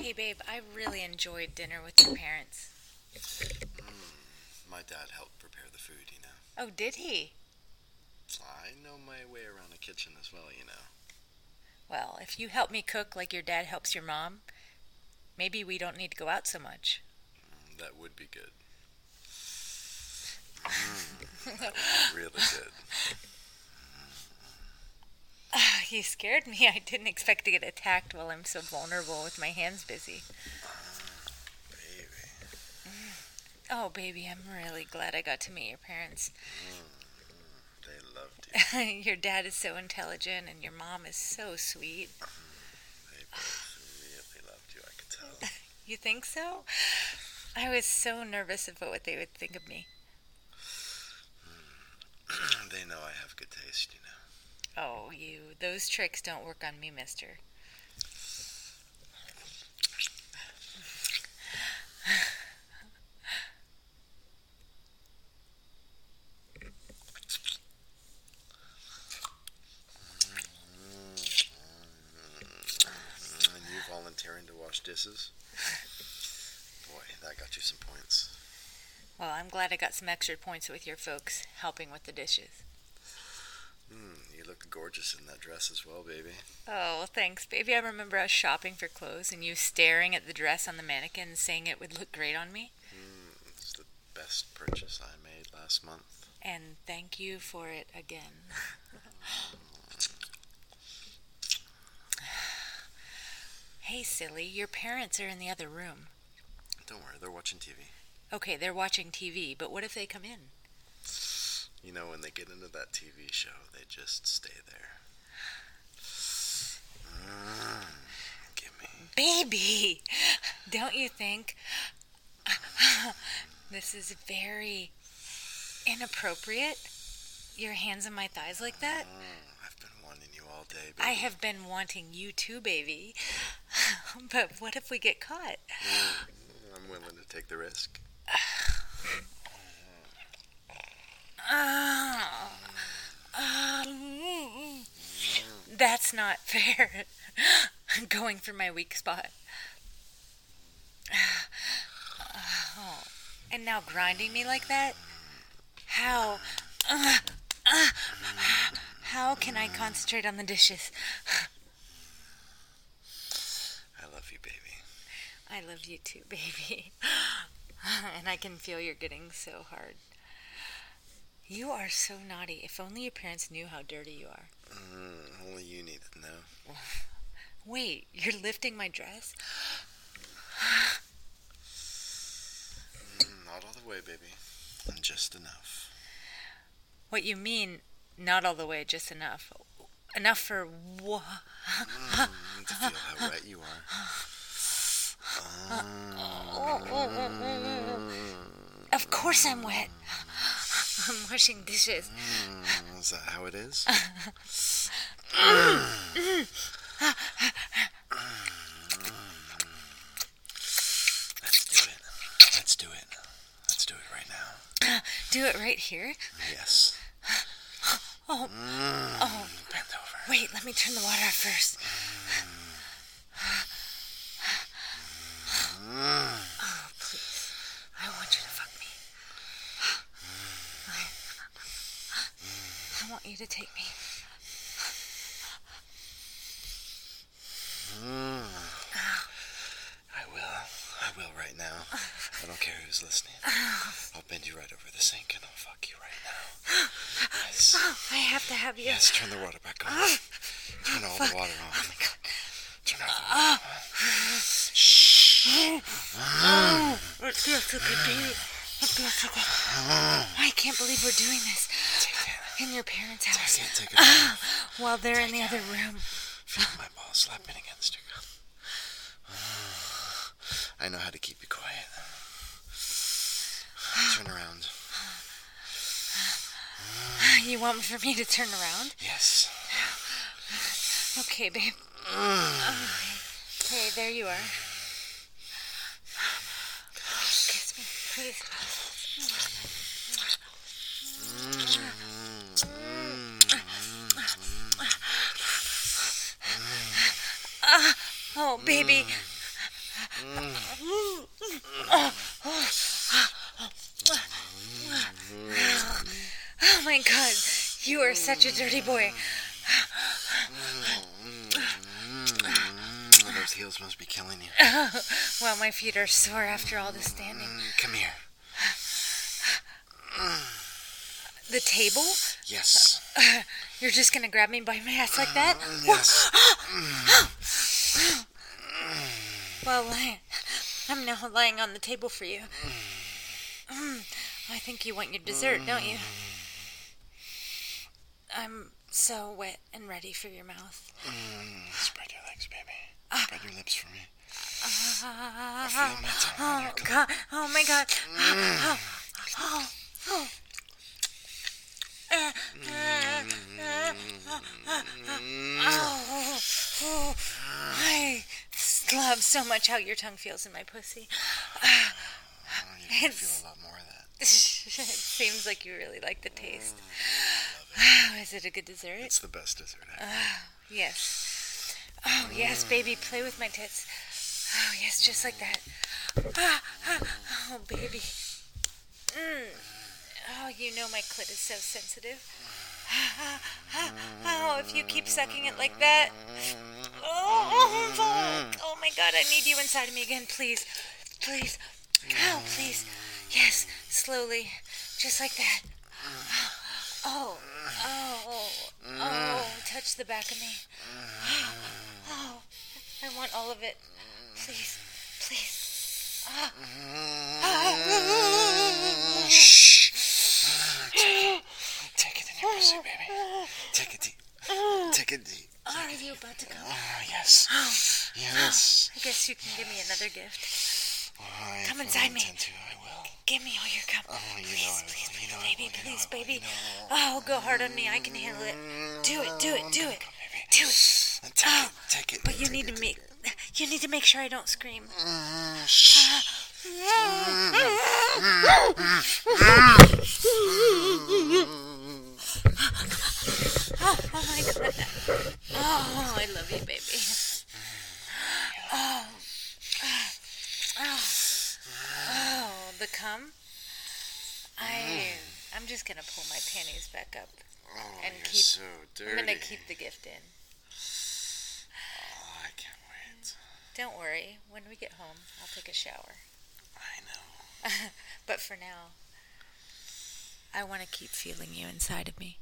Hey, babe, I really enjoyed dinner with your parents. My dad helped prepare the food. Oh, did he? I know my way around a kitchen as well. Well, if you help me cook like your dad helps your mom, maybe we don't need to go out so much. That would be good. That would be really good. You scared me. I didn't expect to get attacked while I'm so vulnerable with my hands busy. Baby. Oh, baby, I'm really glad I got to meet your parents. They loved you. Your dad is so intelligent and your mom is so sweet. They both really loved you, I could tell. You think so? I was so nervous about what they would think of me. They know I have good taste. Oh, those tricks don't work on me, mister. And you volunteering to wash dishes? Boy, that got you some points. Well, I'm glad I got some extra points with your folks helping with the dishes. You look gorgeous in that dress as well, baby. Oh, thanks, baby. I remember us shopping for clothes and you staring at the dress on the mannequin and saying it would look great on me. It's the best purchase I made last month. And thank you for it again. Hey, silly, your parents are in the other room. Don't worry, they're watching TV. Okay, they're watching TV, but what if they come in? When they get into that TV show, they just stay there. Gimme. Baby, don't you think this is very inappropriate? Your hands on my thighs like that? I've been wanting you all day, baby. I have been wanting you too, baby. But what if we get caught? I'm willing to take the risk. That's not fair. Going for my weak spot. Oh, and now grinding me like that? How can I concentrate on the dishes? I love you, baby. I love you too, baby. And I can feel you're getting so hard. You are so naughty. If only your parents knew how dirty you are. Only you need to know. Wait, you're lifting my dress? Not all the way, baby. Just enough. What you mean, not all the way, just enough? Enough for what? To feel how wet you are. Of course I'm wet. I'm washing dishes. Is that how it is? Let's do it. Let's do it right now. Do it right here? Yes. Oh. Bend over. Wait, let me turn the water off first. Oh, please. I want you to fuck me. I want you to take me. I will right now. I don't care who's listening. I'll bend you right over the sink and I'll fuck you right now. Yes. I have to have you. Yes, turn the water back on. Turn all the water on. Oh my God. Turn all the water on. Shh. It feels so good, baby. It feels so good. I can't believe we're doing this in your parents' house. Take it. While they're in the other room. Feel my balls slapping against your gut. I know how to keep you quiet. Turn around. You want for me to turn around? Yes. Okay, babe. Okay, there you are. Kiss me, please. Oh, baby. Oh my God, you are such a dirty boy. Those heels must be killing you. Well, my feet are sore after all the standing. Come here. The table? Yes. You're just gonna grab me by my ass like that? Yes. Well, I'm now lying on the table for you. I think you want your dessert, don't you? I'm so wet and ready for your mouth. Spread your legs, baby. Spread your lips for me. I feel my tongue on your God. Oh my God. I love so much how your tongue feels in my pussy. You can feel a lot more of that. It seems like you really like the taste. Is it a good dessert? It's the best dessert ever. Yes. Oh, yes, baby, play with my tits. Oh, yes, just like that. Oh, baby. Oh, you know my clit is so sensitive. Oh, if you keep sucking it like that. Oh my God, I need you inside of me again, please. Please. Oh, please. Yes, slowly. Just like that. Oh, touch the back of me. Oh, I want all of it. Please, please. Shh. Take it in your pussy, baby. Take it deep. Take it deep. Are you about to come? Oh, yes. Yes. I guess you can give me another gift. Come If inside I me. intend to, I will. Give me all your cum. Oh, you Please, know I will. please, You know I baby, will. You know please, I will. baby. You know I will. Oh, go hard on me. I can handle it. Do it, do it, do it. Come, baby. Do it. Take it. But you Take need it, to take make sure I don't scream. Shh. Oh my God. Oh, I love you, baby. Oh, the cum? I'm just gonna pull my panties back up. Oh, And you're keep- so dirty. I'm gonna keep the gift in. Oh, I can't wait. Don't worry. When we get home, I'll take a shower. I know. But for now, I want to keep feeling you inside of me.